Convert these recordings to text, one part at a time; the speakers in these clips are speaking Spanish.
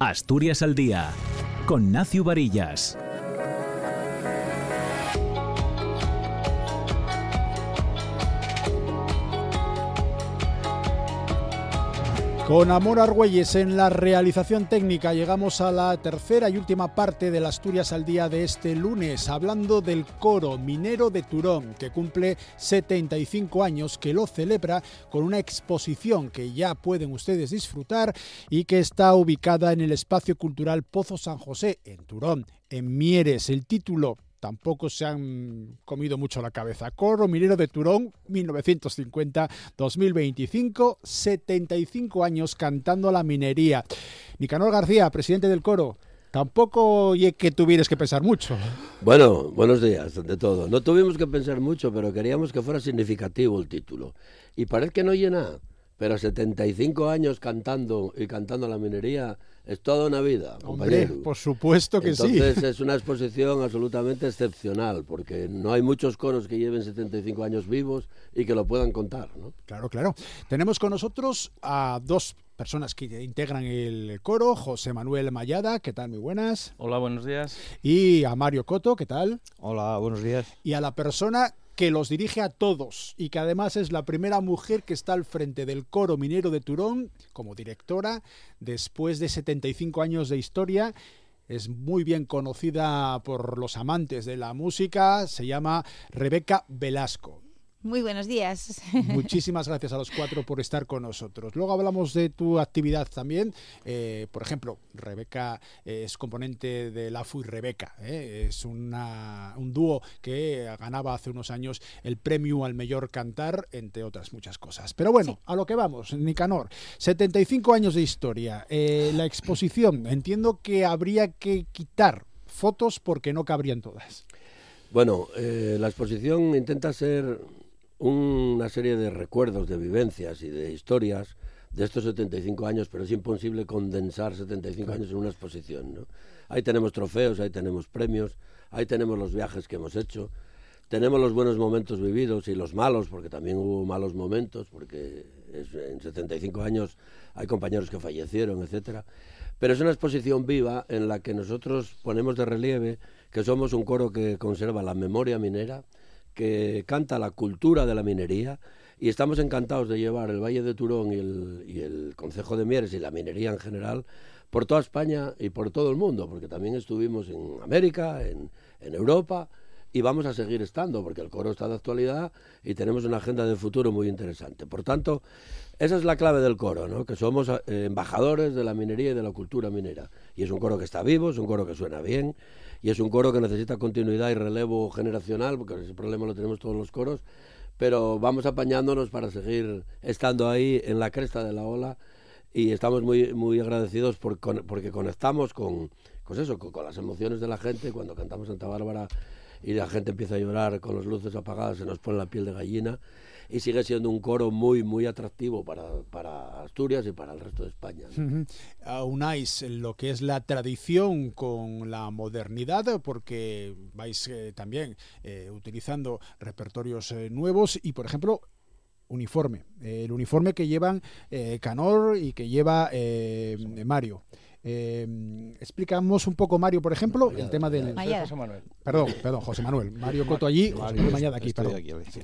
Asturias al Día, con Nacio Varillas. Con Amor Argüelles en la realización técnica, llegamos a la tercera y última parte del Asturias al Día de este lunes, hablando del Coro Minero de Turón, que cumple 75 años, que lo celebra con una exposición que ya pueden ustedes disfrutar y que está ubicada en el Espacio Cultural Pozo San José, en Turón, en Mieres. El título tampoco se han comido mucho la cabeza. Coro Minero de Turón, 1950-2025, 75 años cantando la minería. Nicanor García, presidente del coro, tampoco que tuvieras que pensar mucho. Bueno, buenos días, ante todo. No tuvimos que pensar mucho, pero queríamos que fuera significativo el título. Y parece que no llena, pero 75 años cantando la minería es toda una vida, compañero. Hombre, por supuesto que sí. Entonces es una exposición absolutamente excepcional, porque no hay muchos coros que lleven 75 años vivos y que lo puedan contar, ¿no? Claro, claro. Tenemos con nosotros a dos personas que integran el coro: José Manuel Mayada, ¿qué tal? Muy buenas. Hola, buenos días. Y a Mario Coto, ¿qué tal? Hola, buenos días. Y a la persona que los dirige a todos y que además es la primera mujer que está al frente del Coro Minero de Turón como directora después de 75 años de historia. Es muy bien conocida por los amantes de la música, se llama Rebeca Velasco. Muy buenos días. Muchísimas gracias a los cuatro por estar con nosotros. Luego hablamos de tu actividad también. Por ejemplo, Rebeca es componente de La Fui Rebeca. Es un dúo que ganaba hace unos años el premio al mejor cantar, entre otras muchas cosas. Pero bueno, sí, a lo que vamos, Nicanor. 75 años de historia. La exposición, entiendo que habría que quitar fotos porque no cabrían todas. Bueno, la exposición intenta ser una serie de recuerdos, de vivencias y de historias de estos 75 años, pero es imposible condensar 75 años en una exposición, ¿no? Ahí tenemos trofeos, ahí tenemos premios, ahí tenemos los viajes que hemos hecho, tenemos los buenos momentos vividos y los malos, porque también hubo malos momentos, porque en 75 años hay compañeros que fallecieron, etcétera. Pero es una exposición viva en la que nosotros ponemos de relieve que somos un coro que conserva la memoria minera, que canta la cultura de la minería, y estamos encantados de llevar el Valle de Turón y el concejo de Mieres y la minería en general por toda España y por todo el mundo, porque también estuvimos en América, en Europa, y vamos a seguir estando, porque el coro está de actualidad y tenemos una agenda de futuro muy interesante. Por tanto, esa es la clave del coro, ¿no? Que somos embajadores de la minería y de la cultura minera. Y es un coro que está vivo, es un coro que suena bien, y es un coro que necesita continuidad y relevo generacional, porque ese problema lo tenemos todos los coros, pero vamos apañándonos para seguir estando ahí en la cresta de la ola, y estamos muy, muy agradecidos porque conectamos con las emociones de la gente. Cuando cantamos Santa Bárbara y la gente empieza a llorar con las luces apagadas, se nos pone la piel de gallina, y sigue siendo un coro muy, muy atractivo para Asturias y para el resto de España, ¿no? Unáis lo que es la tradición con la modernidad, porque vais también utilizando repertorios nuevos y, por ejemplo, uniforme. El uniforme que llevan Canor y que lleva Mario. Explicamos un poco, Mario, por ejemplo, el tema del... José Manuel. Perdón, José Manuel. Mario Coto allí, José Manuel Mayada aquí, perdón.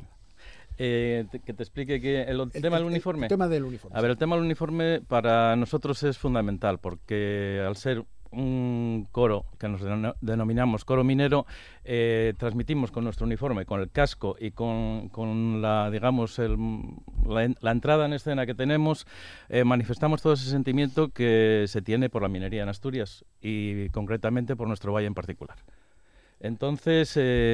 Que te explique que el tema del uniforme. El tema del uniforme. A ver, el tema del uniforme para nosotros es fundamental, porque al ser un coro que nos denominamos coro minero, transmitimos con nuestro uniforme, con el casco y con la, digamos, la entrada en escena que tenemos, manifestamos todo ese sentimiento que se tiene por la minería en Asturias y concretamente por nuestro valle en particular. Entonces,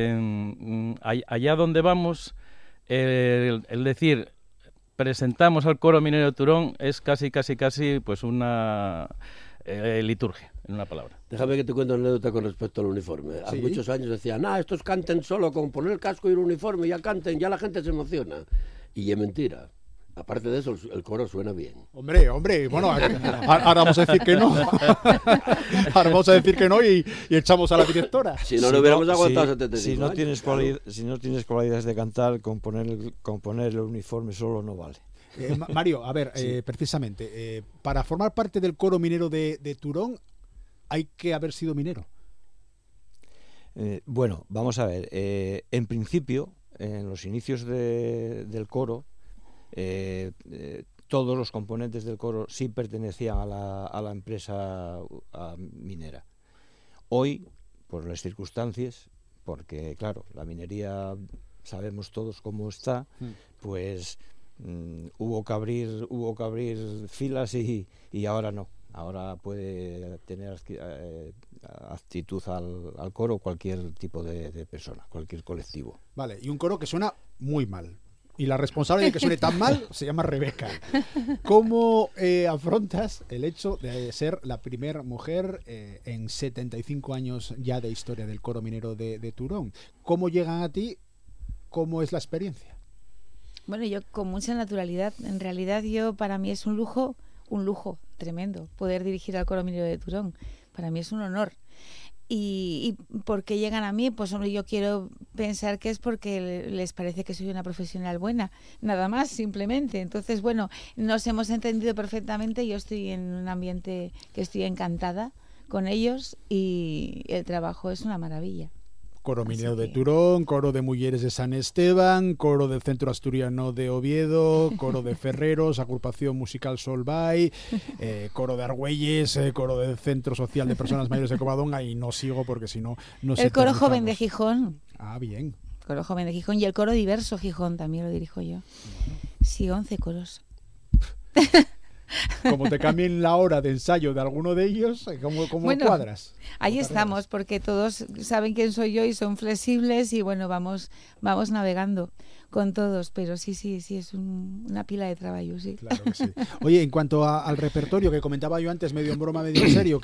allá donde vamos, el decir presentamos al coro minero de Turón es casi pues una liturgia, en una palabra. Déjame que te cuente una anécdota con respecto al uniforme. Hace muchos años decían, estos canten solo con poner el casco y el uniforme, ya canten, ya la gente se emociona. Y es mentira. Aparte de eso, el coro suena bien. Hombre, bueno, ahora vamos a decir que no. Ahora vamos a decir que no y echamos a la directora. Si no, hubiéramos aguantado 75 años. Si no tienes cualidades de cantar, componer el uniforme solo no vale. Mario, a ver, precisamente, para formar parte del coro minero de Turón hay que haber sido minero. Bueno, vamos a ver. En principio, en los inicios del coro, todos los componentes del coro sí pertenecían a la empresa minera. Hoy, por las circunstancias, porque claro, la minería sabemos todos cómo está, pues hubo que abrir filas y ahora no. Ahora puede tener actitud al coro cualquier tipo de persona, cualquier colectivo. Vale, y un coro que suena muy mal. Y la responsable de que suene tan mal se llama Rebeca. ¿Cómo afrontas el hecho de ser la primera mujer en 75 años ya de historia del coro minero de Turón? ¿Cómo llegan a ti? ¿Cómo es la experiencia? Bueno, yo con mucha naturalidad. En realidad para mí es un lujo tremendo poder dirigir al coro minero de Turón. Para mí es un honor. ¿Y por qué llegan a mí? Pues hombre, yo quiero pensar que es porque les parece que soy una profesional buena, nada más, simplemente. Entonces, bueno, nos hemos entendido perfectamente. Yo estoy en un ambiente que estoy encantada con ellos y el trabajo es una maravilla. Coro minero de Turón, coro de Mujeres de San Esteban, coro del Centro Asturiano de Oviedo, coro de Ferreros, agrupación musical Solvay, coro de Argüelles, coro del Centro Social de Personas Mayores de Covadonga, y no sigo porque si no el coro joven de Gijón. Ah, bien. Coro joven de Gijón y el coro diverso Gijón también lo dirijo yo. Sí, 11 coros. Como te cambien la hora de ensayo de alguno de ellos, ¿cómo cuadras? Ahí estamos, porque todos saben quién soy yo y son flexibles y bueno, vamos navegando con todos, pero sí, es una pila de trabajo, sí. Claro que sí. Oye, en cuanto al repertorio que comentaba yo antes, medio en broma, medio en serio,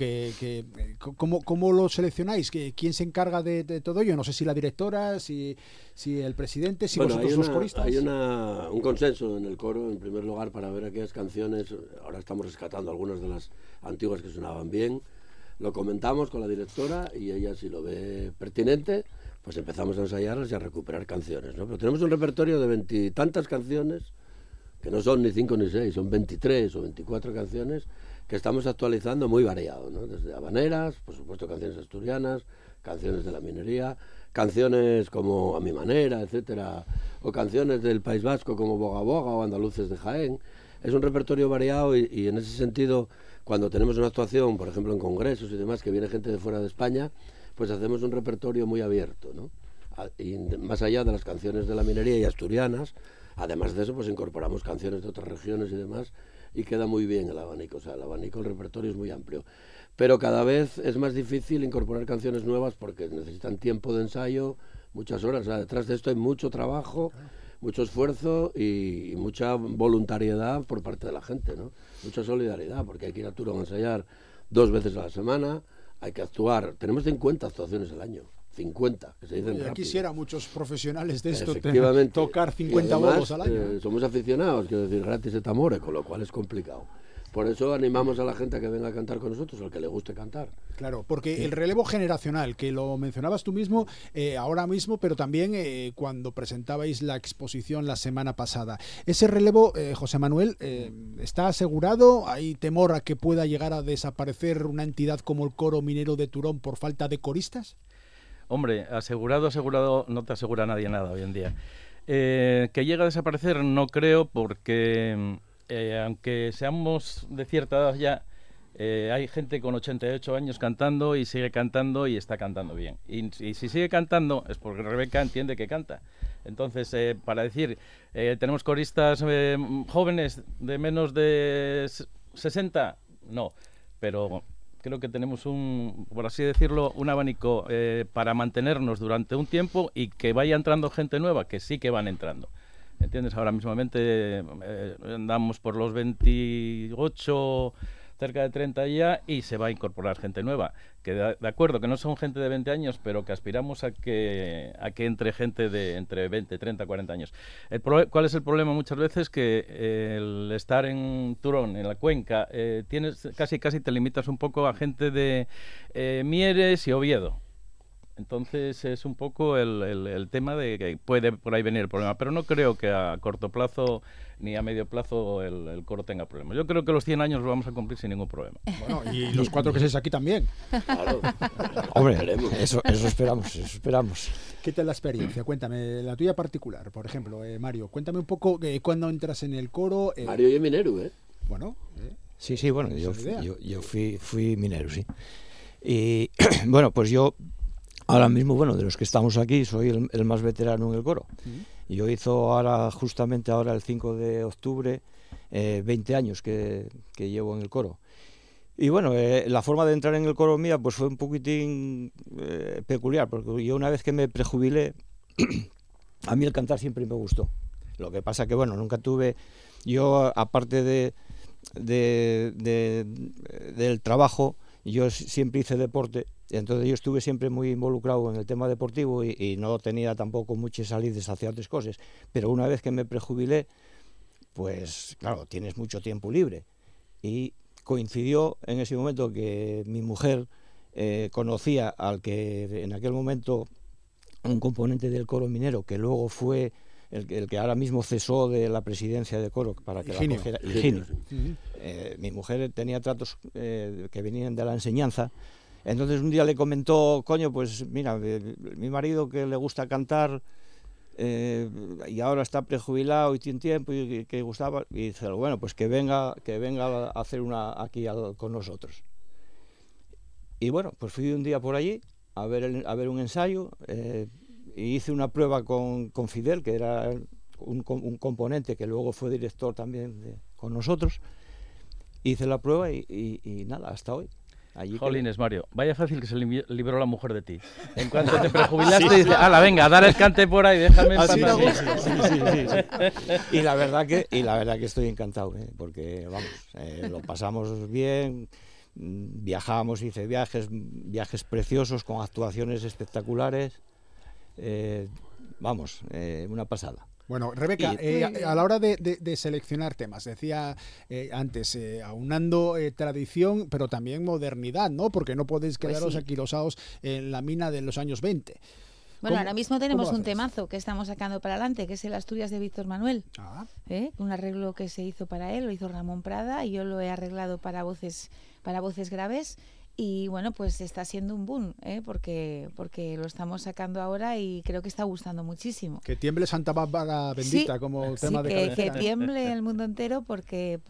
¿cómo lo seleccionáis? ¿Quién se encarga de todo ello? No sé si la directora, si el presidente, si vosotros los coristas. Hay un consenso en el coro, en primer lugar, para ver aquellas canciones. Ahora estamos rescatando algunas de las antiguas que sonaban bien. Lo comentamos con la directora y ella, si lo ve pertinente, pues empezamos a ensayarlas y a recuperar canciones, ¿no? Pero tenemos un repertorio de 20 y tantas canciones, que no son ni 5 ni 6, son 23 o 24 canciones que estamos actualizando muy variado, ¿no? Desde habaneras, por supuesto canciones asturianas, canciones de la minería, canciones como A mi manera, etcétera, o canciones del País Vasco como Boga Boga o Andaluces de Jaén. Es un repertorio variado y en ese sentido, cuando tenemos una actuación, por ejemplo en congresos y demás, que viene gente de fuera de España, pues hacemos un repertorio muy abierto, ¿no? Y más allá de las canciones de la minería y asturianas, además de eso, pues incorporamos canciones de otras regiones y demás, y queda muy bien el abanico. O sea, el abanico, el repertorio es muy amplio. Pero cada vez es más difícil incorporar canciones nuevas porque necesitan tiempo de ensayo, muchas horas. O sea, detrás de esto hay mucho trabajo, mucho esfuerzo y mucha voluntariedad por parte de la gente, ¿no? Mucha solidaridad, porque hay que ir a Turón a ensayar 2 veces a la semana, hay que actuar. Tenemos 50 actuaciones al año. 50, que se dicen rápido. Ya quisiera muchos profesionales de esto tocar 50 bolos al año. Somos aficionados, quiero decir, gratis et amore, con lo cual es complicado. Por eso animamos a la gente a que venga a cantar con nosotros, al que le guste cantar. Claro, porque el relevo generacional, que lo mencionabas tú mismo ahora mismo, pero también cuando presentabais la exposición la semana pasada. Ese relevo, José Manuel, ¿está asegurado? ¿Hay temor a que pueda llegar a desaparecer una entidad como el Coro Minero de Turón por falta de coristas? Hombre, asegurado no te asegura nadie nada hoy en día. Que llegue a desaparecer no creo, porque aunque seamos de cierta edad ya, hay gente con 88 años cantando y sigue cantando y está cantando bien. Y si sigue cantando es porque Rebeca entiende que canta. Entonces, para decir, tenemos coristas jóvenes de menos de 60, no, pero creo que tenemos por así decirlo, un abanico para mantenernos durante un tiempo y que vaya entrando gente nueva, que sí que van entrando. ¿Entiendes? Ahora mismamente andamos por los 28, cerca de 30 ya, y se va a incorporar gente nueva. Que de acuerdo, que no son gente de 20 años, pero que aspiramos a que entre gente de entre 20, 30, 40 años. ¿Cuál es el problema muchas veces? Que el estar en Turón, en la cuenca, casi te limitas un poco a gente de Mieres y Oviedo. Entonces es un poco el tema de que puede por ahí venir el problema, pero no creo que a corto plazo ni a medio plazo el coro tenga problemas. Yo creo que los 100 años lo vamos a cumplir sin ningún problema. Bueno, y los 4 que estáis aquí también. Claro. Hombre, eso esperamos. ¿Qué tal la experiencia? Cuéntame, la tuya particular, por ejemplo, Mario. Cuéntame un poco cuándo entras en el coro. Mario y minero, ¿eh? Bueno. Sí, bueno, yo fui minero, sí. Y bueno, pues yo ahora mismo, bueno, de los que estamos aquí, soy el más veterano en el coro. Yo hizo justamente ahora el 5 de octubre, 20 años que llevo en el coro. Y bueno, la forma de entrar en el coro mía pues fue un poquitín peculiar, porque yo una vez que me prejubilé, a mí el cantar siempre me gustó. Lo que pasa que, bueno, nunca tuve, yo aparte del trabajo, yo siempre hice deporte, entonces yo estuve siempre muy involucrado en el tema deportivo y no tenía tampoco muchas salidas hacia otras cosas, pero una vez que me prejubilé, pues claro, tienes mucho tiempo libre y coincidió en ese momento que mi mujer conocía al que en aquel momento un componente del coro minero que luego fue el que ahora mismo cesó de la presidencia de coro para que la cogiera, Higinio. Mi mujer tenía tratos que venían de la enseñanza, entonces un día le comentó, coño, pues mira, mi marido que le gusta cantar y ahora está prejubilado y tiene tiempo y que gustaba, y dice, bueno, pues que venga a hacer una aquí con nosotros. Y bueno, pues fui un día por allí a ver un ensayo, y hice una prueba con Fidel, que era un componente que luego fue director también con nosotros. Hice la prueba y nada, hasta hoy. Jolines, Mario, vaya fácil que se libró la mujer de ti. En cuanto te prejubilaste, dice, ala, venga, a dar el cante por ahí, déjame en paz. Sí. Y la verdad que estoy encantado, porque vamos, lo pasamos bien, viajamos, hice viajes preciosos con actuaciones espectaculares. Una pasada. Bueno, Rebeca, a la hora de seleccionar temas, decía antes, aunando tradición, pero también modernidad, ¿no? Porque no podéis quedaros aquilosados en la mina de los años 20. Bueno, ahora mismo tenemos un temazo que estamos sacando para adelante, que es el Asturias de Víctor Manuel. Un arreglo que se hizo para él, lo hizo Ramón Prada, y yo lo he arreglado para voces graves. Y bueno, pues está siendo un boom, porque lo estamos sacando ahora y creo que está gustando muchísimo. Que tiemble Santa Bárbara bendita, como tema de cabecera. Que tiemble el mundo entero porque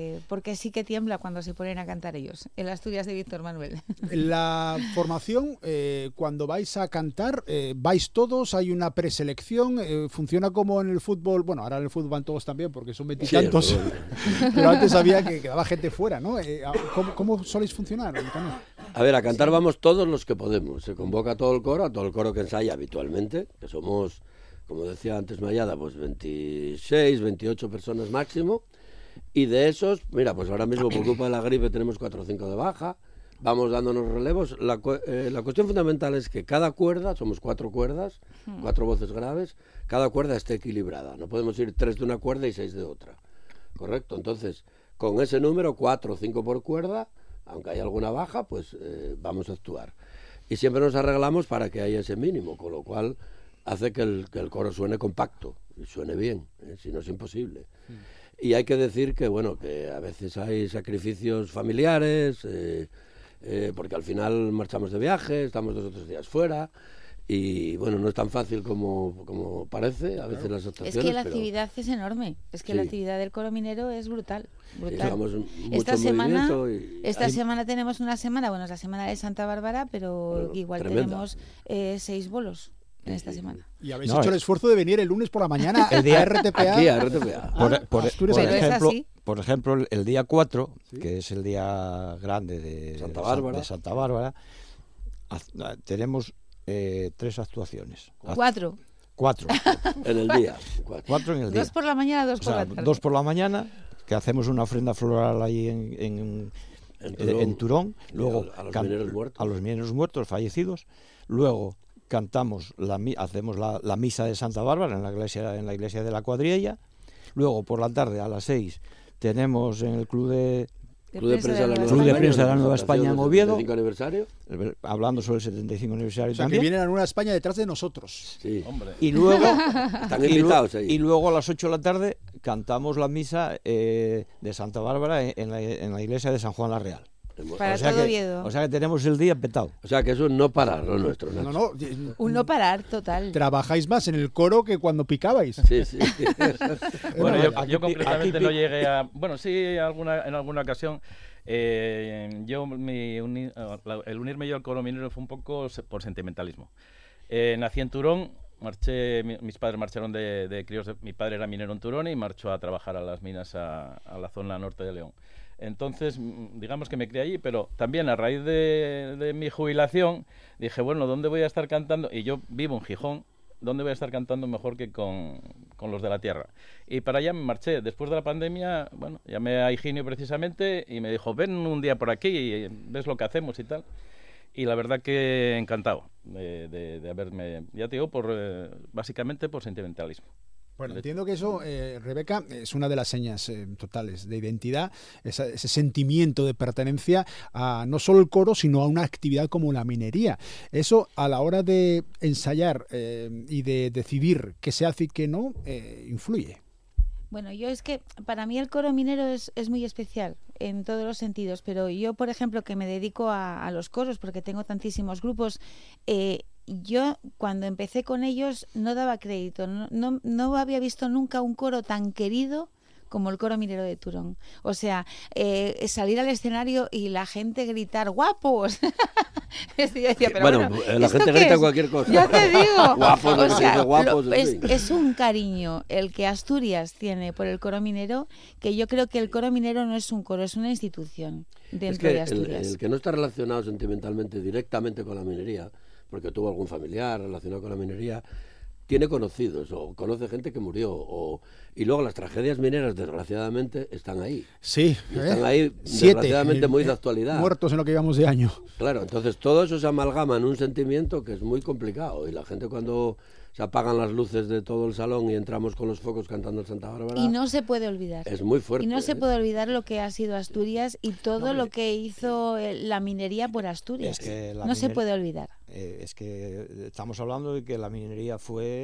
sí que tiembla cuando se ponen a cantar ellos. El Asturias de Víctor Manuel. La formación, cuando vais a cantar, ¿vais todos? ¿Hay una preselección? ¿Funciona como en el fútbol? Bueno, ahora en el fútbol van todos también porque son 20 y tantos. Pero antes había que quedaba gente fuera, ¿no? ¿Cómo soléis funcionar? A ver, a cantar vamos todos los que podemos. Se convoca a todo el coro que ensaya habitualmente, que somos, como decía antes Mayada, pues 26, 28 personas máximo. Y de esos, mira, pues ahora mismo por culpa de la gripe tenemos 4 o 5 de baja. Vamos dándonos relevos. La cuestión fundamental es que cada cuerda, somos 4 cuerdas, 4 voces graves, cada cuerda esté equilibrada. No podemos ir 3 de una cuerda y 6 de otra. ¿Correcto? Entonces, con ese número, 4 o 5 por cuerda, aunque haya alguna baja, pues vamos a actuar. Y siempre nos arreglamos para que haya ese mínimo, con lo cual hace que el coro suene compacto y suene bien, si no es imposible. Y hay que decir que, bueno, que a veces hay sacrificios familiares, porque al final marchamos de viaje, estamos 2 o 3 días fuera, y bueno, no es tan fácil como parece a veces las actuaciones. Es que la actividad es enorme, la actividad del coro minero es brutal. Esta semana tenemos una semana, bueno, es la semana de Santa Bárbara, pero igual tremenda. Tenemos 6 bolos en esta semana. Y habéis hecho el esfuerzo de venir el lunes por la mañana a RTPA. Aquí a RTPA. Por ejemplo, el día 4, que es el día grande de Santa Bárbara, tenemos 3 actuaciones. 4. En el día. 4 en el día. 2 por la mañana, 2 por la tarde. 2 por la mañana, que hacemos una ofrenda floral ahí en Turón. Luego a los mineros muertos fallecidos. Luego cantamos, hacemos la misa de Santa Bárbara en la iglesia de la Cuadrilla. Luego por la tarde a las 6 tenemos en el club Club de Prensa de la Club de Prensa de la Nueva España en Oviedo. 75 aniversario. Hablando sobre el 75 aniversario O sea, también. que viene la Nueva España detrás de nosotros. Sí. Hombre. Y luego, Están invitados ahí. y luego a las 8 de la tarde cantamos la misa de Santa Bárbara en la iglesia de San Juan la Real. Para O sea todo que- Oviedo. O sea que tenemos el día petado. O sea, que eso es no parar, lo nuestro. Nacho. No, Un no parar total. trabajáis más en el coro que cuando picabais. Sí, sí. Bueno, aquí yo concretamente aquí- no llegué a... Bueno, sí, en alguna ocasión. El unirme yo al coro minero fue un poco por sentimentalismo. Nací en Turón, mis padres marcharon de críos. Mi padre era minero en Turón y marchó a trabajar a las minas a la zona norte de León. Entonces, digamos que me crié allí, pero también a raíz de mi jubilación dije, bueno, ¿dónde voy a estar cantando? Y yo vivo en Gijón. ¿Dónde voy a estar cantando mejor que con los de la tierra? Y para allá me marché. Después de la pandemia, bueno, llamé a Higinio precisamente y me dijo, ven un día por aquí y ves lo que hacemos y tal. Y la verdad que encantado de haberme, ya te digo, básicamente por sentimentalismo. Bueno, entiendo que eso, Rebeca, es una de las señas totales de identidad, ese sentimiento de pertenencia a no solo el coro, sino a una actividad como la minería. Eso, a la hora de ensayar y de decidir qué se hace y qué no, influye. Bueno, yo es que para mí el coro minero es muy especial en todos los sentidos, pero yo, por ejemplo, que me dedico a los coros porque tengo tantísimos grupos, yo cuando empecé con ellos no daba crédito, no había visto nunca un coro tan querido como el coro minero de Turón. O sea, salir al escenario y la gente gritar ¡guapos! Yo decía, pero Bueno, la ¿esto gente qué grita es? cualquier cosa. Ya te digo. Guapos, O lo que se sea, dice guapos, en fin. es un cariño el que Asturias tiene por el coro minero, que yo creo que el coro minero no es un coro, es una institución dentro Es que de Asturias. el que no está relacionado sentimentalmente directamente con la minería, porque tuvo algún familiar relacionado con la minería, tiene conocidos o conoce gente que murió. Y luego las tragedias mineras, desgraciadamente, están ahí. Sí, Y están ahí, 7, desgraciadamente, muy de actualidad. Muertos en lo que llevamos de año. Claro, entonces todo eso se amalgama en un sentimiento que es muy complicado. Y la gente cuando se apagan las luces de todo el salón y entramos con los focos cantando el Santa Bárbara, Y no se puede olvidar. es muy fuerte. Y no se ¿eh? puede olvidar lo que ha sido Asturias y todo lo que hizo la minería por Asturias. Es que la no se miner- puede olvidar. Es que estamos hablando de que la minería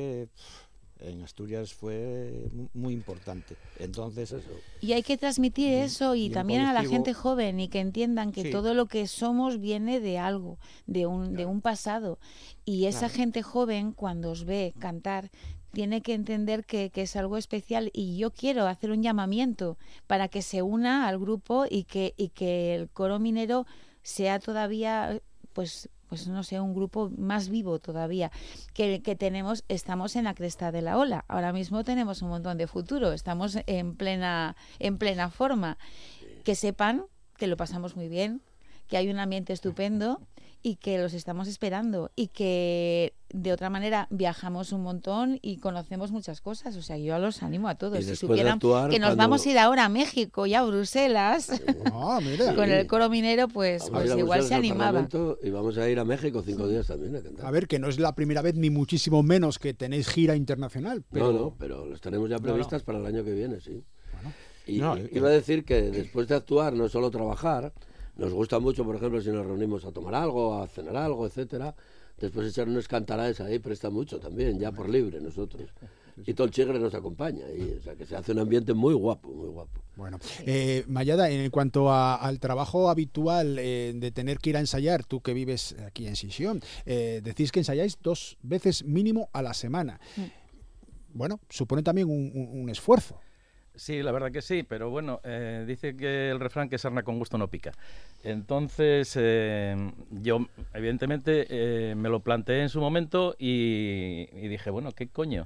en Asturias fue muy importante. Entonces, Y hay que transmitir eso y y un también a la colectivo- gente joven y que entiendan que Sí. todo lo que somos viene de algo, de un pasado. Y esa Claro. gente joven, cuando os ve cantar, tiene que entender que es algo especial, y yo quiero hacer un llamamiento para que se una al grupo y que el coro minero sea todavía, pues no sé, un grupo más vivo todavía, que estamos en la cresta de la ola. Ahora mismo tenemos un montón de futuro, estamos en plena forma. Que sepan que lo pasamos muy bien, que hay un ambiente estupendo y que los estamos esperando, y que de otra manera viajamos un montón y conocemos muchas cosas. O sea, yo los animo a todos. Y Si después de supieran actuar, que nos cuando- vamos a ir ahora a México y a Bruselas Ah, mira. con el coro minero, pues Vamos a ir a igual Bruselas se al animaba. Parlamento y vamos a ir a México 5 días también a cantar. A ver, que no es la primera vez ni muchísimo menos que tenéis gira internacional. Pero... No, pero las tenemos ya previstas para el año que viene, sí. Y No, iba a decir que después de actuar no es solo trabajar, nos gusta mucho, por ejemplo, si nos reunimos a tomar algo, a cenar algo, etcétera, después echar unos cantaraes ahí presta mucho también, ya por libre nosotros. Y todo el chigre nos acompaña, o sea que se hace un ambiente muy guapo, muy guapo. Bueno, Mayada, en cuanto al trabajo habitual de tener que ir a ensayar, tú que vives aquí en Sisión, decís que ensayáis 2 veces mínimo a la semana. Bueno, supone también un esfuerzo. Sí, la verdad que sí, pero bueno, dice que el refrán que sarna con gusto no pica. Entonces, yo evidentemente me lo planteé en su momento y dije, bueno, ¿qué coño?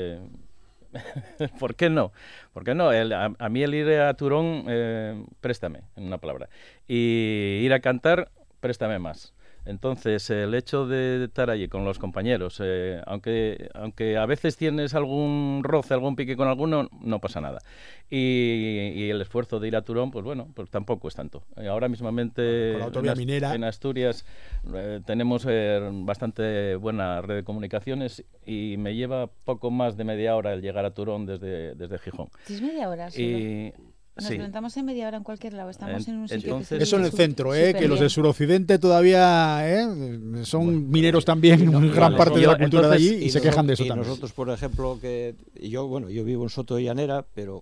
¿Por qué no? ¿Por qué no? A mí el ir a Turón, préstame, en una palabra. Y ir a cantar, préstame más. Entonces, el hecho de estar allí con los compañeros, aunque a veces tienes algún roce, algún pique con alguno, no pasa nada. Y el esfuerzo de ir a Turón, pues bueno, pues tampoco es tanto. Ahora mismamente Con la autovía minera. en Asturias tenemos bastante buena red de comunicaciones y me lleva poco más de media hora el llegar a Turón desde Gijón. ¿Es media hora solo? Y Nos plantamos en media hora en cualquier lado. Estamos en un sitio entonces, que Eso en el centro, súper que los bien. del suroccidente todavía son mineros también, gran parte de la cultura de allí, y se quejan de eso también. Nosotros, por ejemplo, yo vivo en Soto de Llanera, pero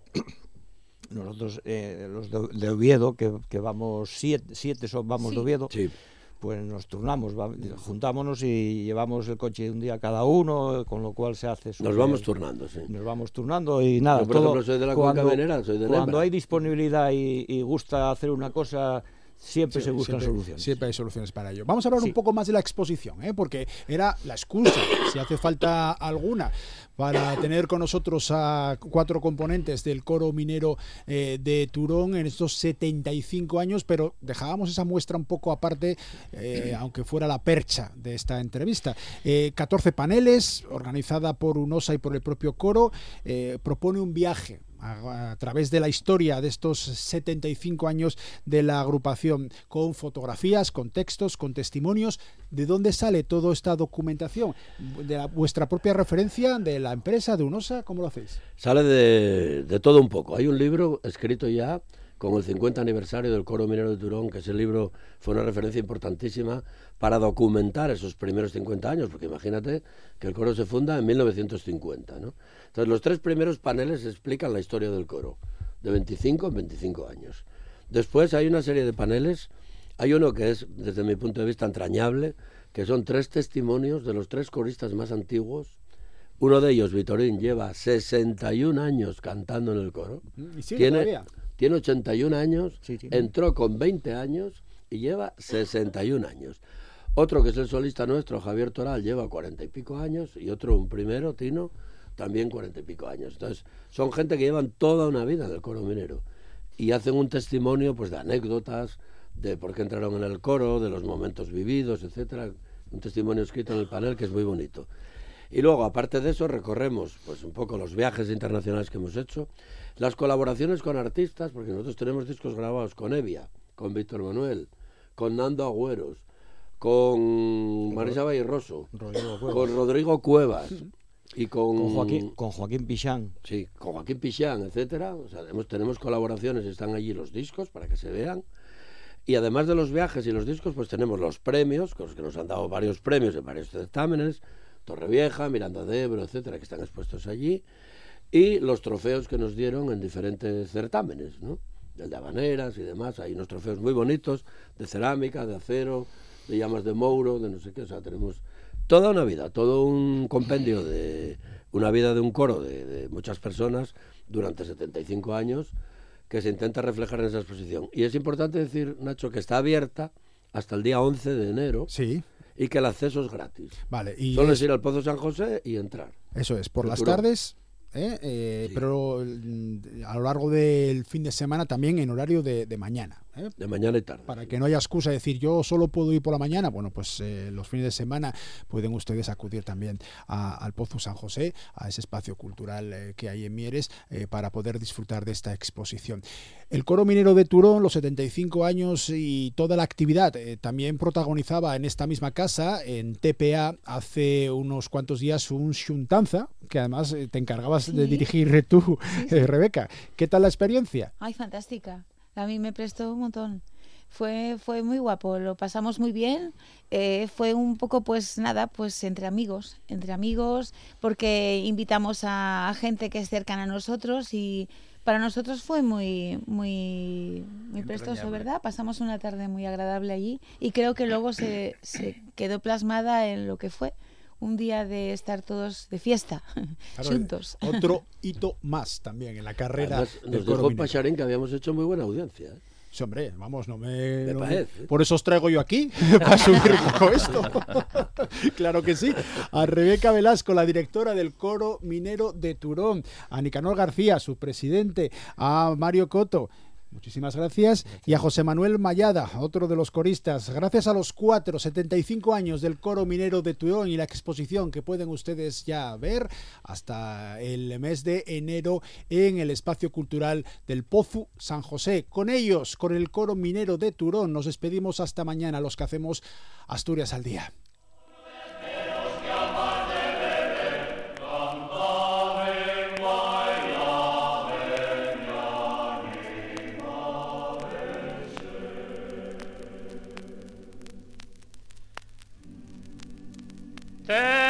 nosotros, los de Oviedo, que vamos siete vamos de Oviedo, Sí. pues nos turnamos, juntámonos y llevamos el coche un día cada uno, con lo cual se hace... Nos vamos turnando, sí. Nos vamos turnando y nada, Yo, por ejemplo, soy de la cuenca minera, soy de cuando Nembra. hay disponibilidad y gusta hacer una cosa, siempre se buscan soluciones. Siempre hay soluciones para ello. Vamos a hablar Sí. un poco más de la exposición, porque era la excusa, si hace falta alguna, para tener con nosotros a 4 componentes del coro minero de Turón en estos 75 años, pero dejábamos esa muestra un poco aparte, aunque fuera la percha de esta entrevista. 14 paneles, organizada por UNOSA y por el propio coro, propone un viaje a través de la historia de estos 75 años de la agrupación, con fotografías, con textos, con testimonios. ¿De dónde sale toda esta documentación? ¿De vuestra propia referencia, de la empresa, de UNOSA? ¿Cómo lo hacéis? Sale de todo un poco. Hay un libro escrito ya con el 50 aniversario del Coro Minero de Turón, que ese libro fue una referencia importantísima para documentar esos primeros 50 años, porque imagínate que el coro se funda en 1950, ¿no? Entonces, los 3 primeros paneles explican la historia del coro, de 25 en 25 años. Después hay una serie de paneles, hay uno que es, desde mi punto de vista, entrañable, que son 3 testimonios de los 3 coristas más antiguos. Uno de ellos, Vitorín, lleva 61 años cantando en el coro. ¿Y sigue todavía? Tiene 81 años, Sí. entró con 20 años y lleva 61 años. Otro, que es el solista nuestro, Javier Toral, lleva 40 y pico años, y otro, un primero, Tino, también 40 y pico años. Entonces, son gente que llevan toda una vida en el coro minero y hacen un testimonio, pues, de anécdotas, de por qué entraron en el coro, de los momentos vividos, etcétera. Un testimonio escrito en el panel que es muy bonito. Y luego, aparte de eso, recorremos pues un poco los viajes internacionales que hemos hecho, las colaboraciones con artistas, porque nosotros tenemos discos grabados con Evia, con Víctor Manuel, con Nando Agüeros, con Marisa Valleroso, con Rodrigo Cuevas y con Joaquín Pichán. Sí, con Joaquín Pichán, etcétera. O sea, tenemos colaboraciones, están allí los discos para que se vean. Y además de los viajes y los discos, pues tenemos los premios, con los que nos han dado varios premios en varios certámenes, Torrevieja, Miranda de Ebro, etcétera, que están expuestos allí, y los trofeos que nos dieron en diferentes certámenes, ¿no? El de habaneras y demás. Hay unos trofeos muy bonitos, de cerámica, de acero, de llamas de mouro, de no sé qué. O sea, tenemos toda una vida, todo un compendio de una vida de un coro de muchas personas durante 75 años, que se intenta reflejar en esa exposición. Y es importante decir, Nacho, que está abierta hasta el día 11 de enero. Sí. Y que el acceso es gratis. Vale. Y solo es ir al Pozo San José y entrar. Eso es, por las Turón. tardes, Sí. pero a lo largo del fin de semana también en horario de mañana. De mañana y tarde. Para que no haya excusa de decir yo solo puedo ir por la mañana. Bueno, pues los fines de semana pueden ustedes acudir también al Pozo San José, a ese espacio cultural que hay en Mieres, para poder disfrutar de esta exposición. El Coro Minero de Turón, los 75 años y toda la actividad, también protagonizaba en esta misma casa, en TPA, hace unos cuantos días un xuntanza, que además te encargabas de dirigir tú, Rebeca. ¿Qué tal la experiencia? Ay, fantástica. A mí me prestó un montón. Fue muy guapo, lo pasamos muy bien. Fue un poco, pues nada, pues entre amigos, porque invitamos a gente que es cercana a nosotros y para nosotros fue muy prestoso, ¿verdad? Pasamos una tarde muy agradable allí y creo que luego se quedó plasmada en lo que fue un día de estar todos de fiesta, claro, juntos. Otro hito más también en la carrera. Además, del nos Coro dijo Minero. Pacharín que habíamos hecho muy buena audiencia. Sí, hombre, vamos, no parece. Por eso os traigo yo aquí, para subir un poco esto. Claro que sí. A Rebeca Velasco, la directora del Coro Minero de Turón, a Nicanor García, su presidente, a Mario Coto. Muchísimas gracias. Y a José Manuel Mayada, otro de los coristas. Gracias a los 75 años del Coro Minero de Turón y la exposición que pueden ustedes ya ver hasta el mes de enero en el espacio cultural del Pozo San José. Con ellos, con el Coro Minero de Turón, nos despedimos hasta mañana, los que hacemos Asturias al Día. Te